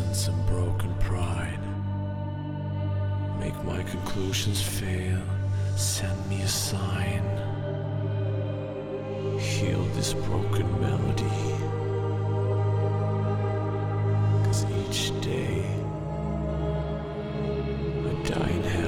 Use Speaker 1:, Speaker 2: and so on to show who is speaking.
Speaker 1: sense and broken pride. Make my conclusions fail, send me a sign. Heal this broken melody, 'cause each day I die in hell.